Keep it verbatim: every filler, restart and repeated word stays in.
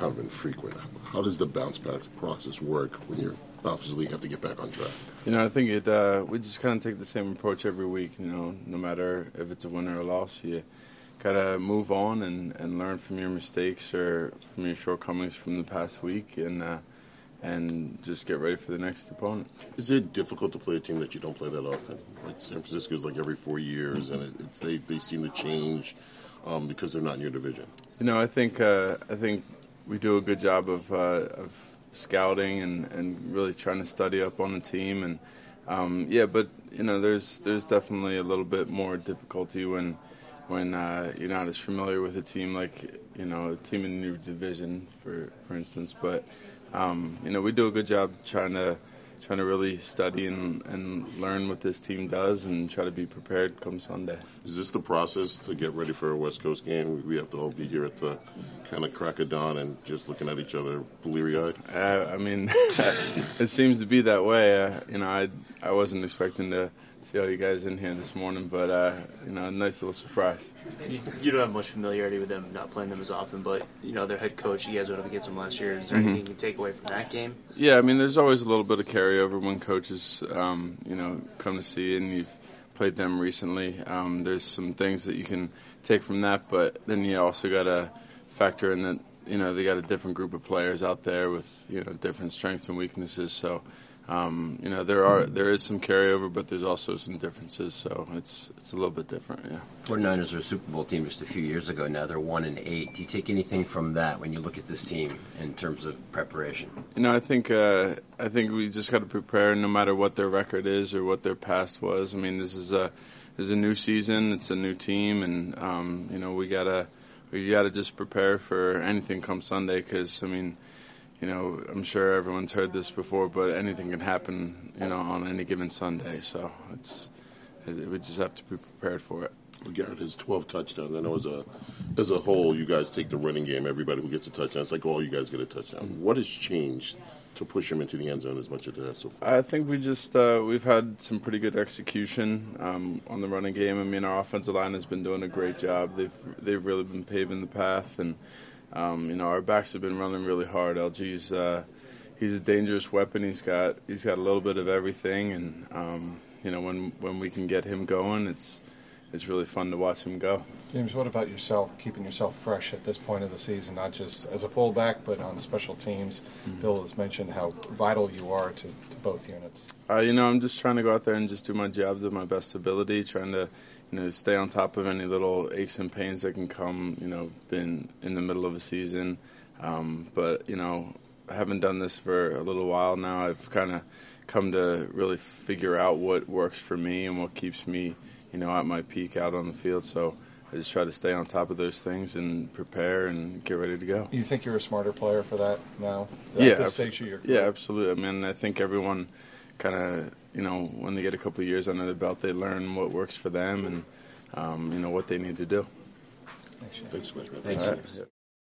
kind of infrequent. How does the bounce back process work when you're obviously have to get back on track? You know, I think it. Uh, we just kind of take the same approach every week. You know, no matter if it's a win or a loss, you gotta move on and, and learn from your mistakes or from your shortcomings from the past week, and uh, and just get ready for the next opponent. Is it difficult to play a team that you don't play that often? Like San Francisco's like every four years, and it, it's, they they seem to change um, because they're not in your division. You know, I think uh, I think we do a good job of uh, of scouting and, and really trying to study up on the team, and um, yeah, but you know, there's there's definitely a little bit more difficulty when when uh, you're not as familiar with a team like, you know, a team in your division, for for instance. But um, you know, we do a good job trying to trying to really study and, and learn what this team does and try to be prepared come Sunday. Is this the process to get ready for a West Coast game? We have to all be here at the kind of crack of dawn and just looking at each other bleary-eyed? Uh, I mean, it seems to be that way. Uh, you know, I I wasn't expecting to see all you guys in here this morning, but uh, you know, a nice little surprise. You, you don't have much familiarity with them, not playing them as often, but you know, their head coach, you guys went up against them last year. Is there mm-hmm. anything you can take away from that game? Yeah, I mean, there's always a little bit of carryover when coaches, um, you know, come to see you and you've played them recently. Um, there's some things that you can take from that, but then you also got to factor in that, you know, they got a different group of players out there with, you know, different strengths and weaknesses. So, um, you know, there are there is some carryover, but there's also some differences. So it's it's a little bit different, yeah. forty-niners were a Super Bowl team just a few years ago. Now they're one and eight. Do you take anything from that when you look at this team in terms of preparation? You know, I think uh, I think we just got to prepare no matter what their record is or what their past was. I mean, this is a this is a new season. It's a new team, and um, you know, we gotta. We got to just prepare for anything come Sunday because, I mean, you know, I'm sure everyone's heard this before, but anything can happen, you know, on any given Sunday. So it's we just have to be prepared for it. Well, Garrett has twelve touchdowns. I know as a as a whole, you guys take the running game. Everybody who gets a touchdown, it's like all you guys get a touchdown. Mm-hmm. What has changed to push him into the end zone as much as it has so far? I think we just uh, we've had some pretty good execution um, on the running game. I mean, our offensive line has been doing a great job. They've they've really been paving the path, and um, you know, our backs have been running really hard. L G's uh, he's a dangerous weapon. He's got he's got a little bit of everything, and um, you know, when when we can get him going, it's it's really fun to watch him go. James, what about yourself, keeping yourself fresh at this point of the season, not just as a fullback, but on special teams? Mm-hmm. Bill has mentioned how vital you are to, to both units. Uh, you know, I'm just trying to go out there and just do my job to my best ability, trying to, you know, stay on top of any little aches and pains that can come, you know, in, in the middle of a season. Um, but, you know, I haven't done this for a little while now. I've kind of come to really figure out what works for me and what keeps me, you know, at my peak out on the field. So I just try to stay on top of those things and prepare and get ready to go. You think you're a smarter player for that now? At yeah, this stage of your career? Yeah, absolutely. I mean, I think everyone kind of, you know, when they get a couple of years under their belt, they learn what works for them and, um, you know, what they need to do. Thanks, Thanks, man. Thanks. All right.